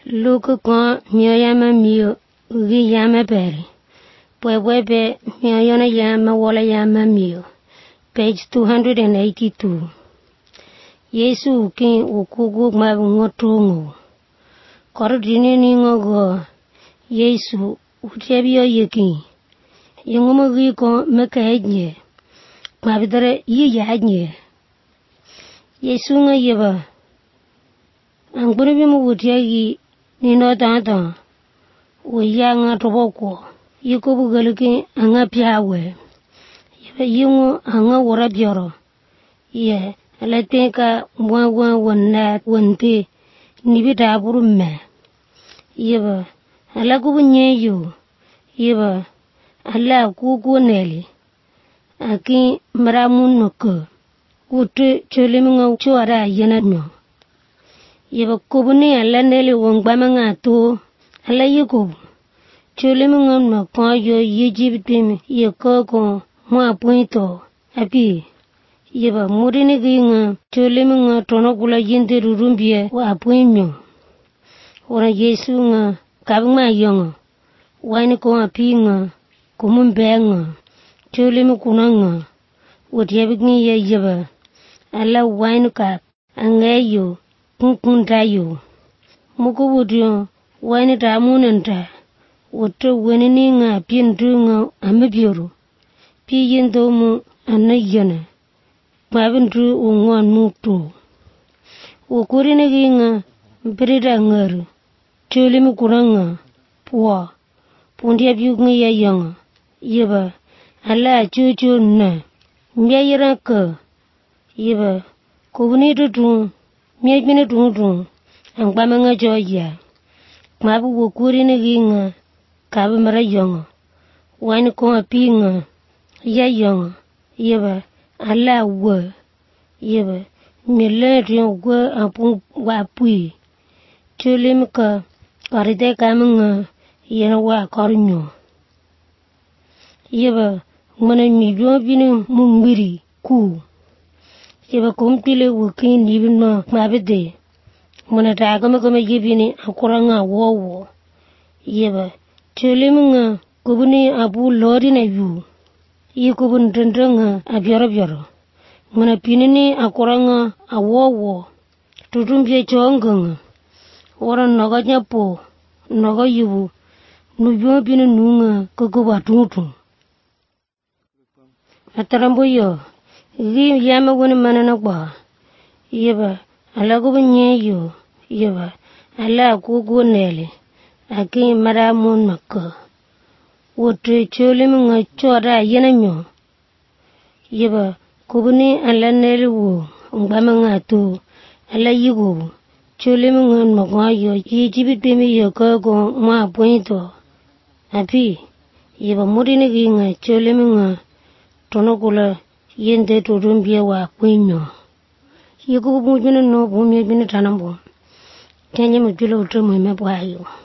Luke kwa miyama miyo ugi yama beri. Pwebwebe miyona yama wala yama miyo. Page 282. Yesu uki ukugu mabu ngotongo. Korodini ni ngogo. Yesu utyabiyo yeki. Yungumogi ko mekaednye. Mabidare yiyadnye. Yesu nga yeba. Angbunubi mu utyagi nino tata. Uya nga toboko. Yukubu galuki anga piawe. Yeba yungu anga warabyoro. Ye. Alateka mwa wana wante. Nibita aburu me. Yeba. Alakubu nyeyo. Yeba. Ala kuku neli. Aki maramun nuku. Utu chulimunga chuara yenadnyo. Yeba kubuni ala neli wongbama nga to. Ala yukubu. Chulimunga nukanyo yijibitimi yekoko mwa puito. Api. Yeba murini nga chulimunga tonokula yinte rurumbie wa puimyo. Ora Yesu nga kabuma yonga. Wani ko api nga. Kumumbe nga. Chulimu kuna nga. Utiyabikni ya yeba. Ala wani ka. Angayo. Kunkuntayo. Muku wutiyo. Wani tamunanta. Utu wenini nga pintu nga amibyoru. Pi yinto mu anayana. Mabintu ungwa nuktu. Ukurini nga. Mpirita ngaru. Chulimu kuna nga. Pwa. Pundiyabyukni ya yonga. Yeba. Ala chuchu na. Myayira ka. Yeba. Kubuni tutu. Myaypini tutu. Angpama nga joya. Mabu wukurini nga. Kabu mara yonga. Wani ko api nga. Ya yonga. Yeba. Ala wa. Yeba. Myalati wa apung wapui. Chulimu ka. Karite kama nga. Yena wa karinyo. Yeba. Mwana mibyo bini mumbiri. Ku. Yeba kumpile wuki nibino mabide. Mwana takame kame yibini akuranga wowo. Yeba. Chulimu nga. Kubuni abu lori na yu. Yikubun tentanga abyoro. Mwana pinini akuranga awowo. Tutumbye chonga nga. Ora naga nyapo. Naga yubu. Nubyo bini nunga kukuba tutu. Atarambo yo. Gi yama wani manana kwa. Yeba. Ala kubu nyeyo. Yeba. Ala kuku neli. Aki maramun maka. Wote chulimu nga chora yenanyo. Yeba. Kubuni ala neli wo. Ngbama nga to. Ala yigo. Chulimu nga makayo. Yijibitimi yokako mwa puito. Api. Yeba murini nga chulimu nga. Tonokula yente turumbie wa puinyo. Yikubu mujina no bumi bini tanambo. Kenya mjula utremu imebwayo.